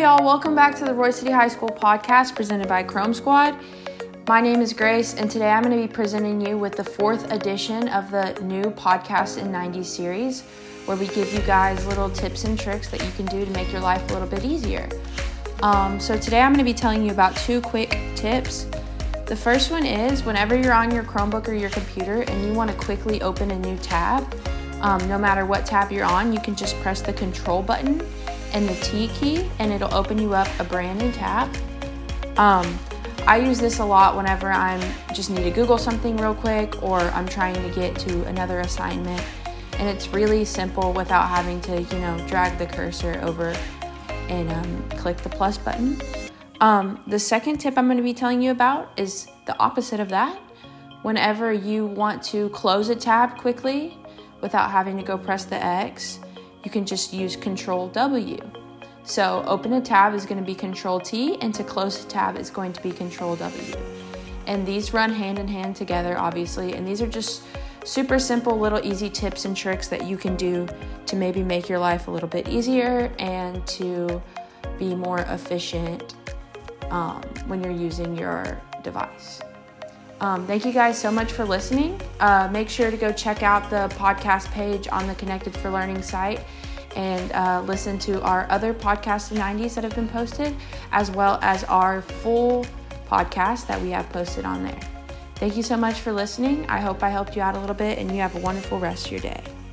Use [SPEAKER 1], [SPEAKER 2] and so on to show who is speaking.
[SPEAKER 1] y'all. Welcome back to the Roy City High School podcast presented by Chrome Squad. My name is Grace, and today I'm going to be presenting you with the 4th edition of the new Podcast in 90s series, where we give you guys little tips and tricks that you can do to make your life a little bit easier. So today I'm going to be telling you about 2 quick tips. The first one is whenever you're on your Chromebook or your computer and you want to quickly open a new tab, no matter what tab you're on, you can just press the control button and the T key and it'll open you up a brand new tab. I use this a lot whenever I'm just need to Google something real quick or I'm trying to get to another assignment, and it's really simple without having to, drag the cursor over and click the plus button. The second tip I'm going to be telling you about is the opposite of that. Whenever you want to close a tab quickly without having to go press the X, you can just use Control W. So open a tab is going to be Control T, and to close a tab is going to be Control W. And these run hand in hand together, obviously, and these are just super simple little easy tips and tricks that you can do to maybe make your life a little bit easier and to be more efficient when you're using your device. Thank you guys so much for listening. Make sure to go check out the podcast page on the Connected for Learning site and listen to our other Podcasts in 90s that have been posted, as well as our full podcast that we have posted on there. Thank you so much for listening. I hope I helped you out a little bit, and you have a wonderful rest of your day.